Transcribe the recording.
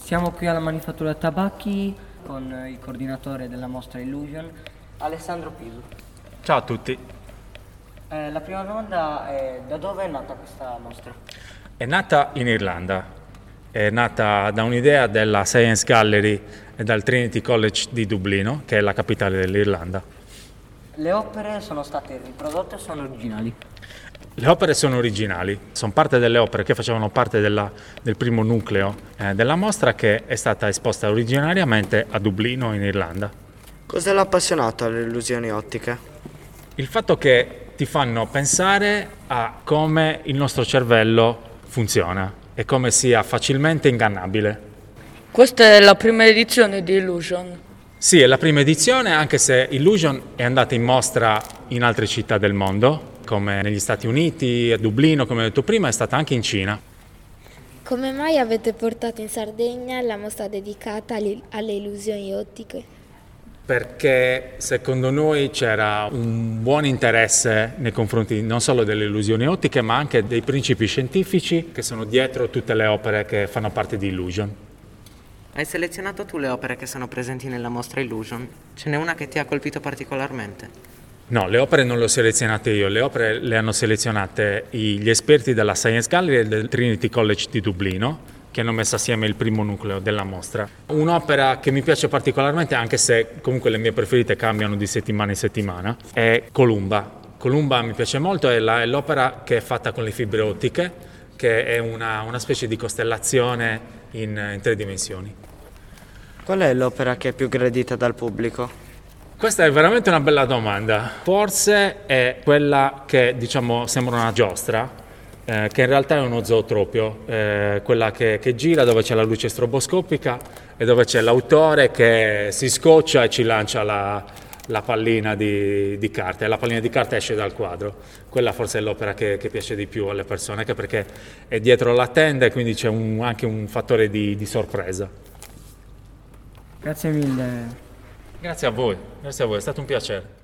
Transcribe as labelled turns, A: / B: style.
A: Siamo qui alla Manifattura Tabacchi con il coordinatore della mostra Illusion, Alessandro Pisu.
B: Ciao a tutti.
A: La prima domanda è: da dove è nata questa mostra?
B: È nata in Irlanda, è nata da un'idea della Science Gallery e dal Trinity College di Dublino, che è la capitale dell'Irlanda.
A: Le opere sono state riprodotte o sono originali?
B: Le opere sono originali, sono parte delle opere che facevano parte del primo nucleo della mostra, che è stata esposta originariamente a Dublino in Irlanda.
C: Cosa l'ha appassionato alle illusioni ottiche?
B: Il fatto che ti fanno pensare a come il nostro cervello funziona e come sia facilmente ingannabile.
D: Questa è la prima edizione di Illusion.
B: Sì, è la prima edizione, anche se Illusion è andata in mostra in altre città del mondo, come negli Stati Uniti, a Dublino, come ho detto prima, è stata anche in Cina.
E: Come mai avete portato in Sardegna la mostra dedicata alle illusioni ottiche?
B: Perché secondo noi c'era un buon interesse nei confronti non solo delle illusioni ottiche, ma anche dei principi scientifici che sono dietro tutte le opere che fanno parte di Illusion.
F: Hai selezionato tu le opere che sono presenti nella mostra Illusion? Ce n'è una che ti ha colpito particolarmente?
B: No, le opere non le ho selezionate io, le opere le hanno selezionate gli esperti della Science Gallery e del Trinity College di Dublino, che hanno messo assieme il primo nucleo della mostra. Un'opera che mi piace particolarmente, anche se comunque le mie preferite cambiano di settimana in settimana, è Columba. Columba mi piace molto, è l'opera che è fatta con le fibre ottiche, che è una specie di costellazione in 3 dimensioni.
C: Qual è l'opera che è più gradita dal pubblico?
B: Questa è veramente una bella domanda. Forse è quella che, diciamo, sembra una giostra, che in realtà è uno zootropio, quella che gira, dove c'è la luce stroboscopica e dove c'è l'autore che si scoccia e ci lancia la pallina di carta, e la pallina di carta esce dal quadro. Quella forse è l'opera che piace di più alle persone, anche perché è dietro la tenda e quindi c'è anche un fattore di sorpresa.
A: Grazie mille.
B: Grazie a voi, è stato un piacere.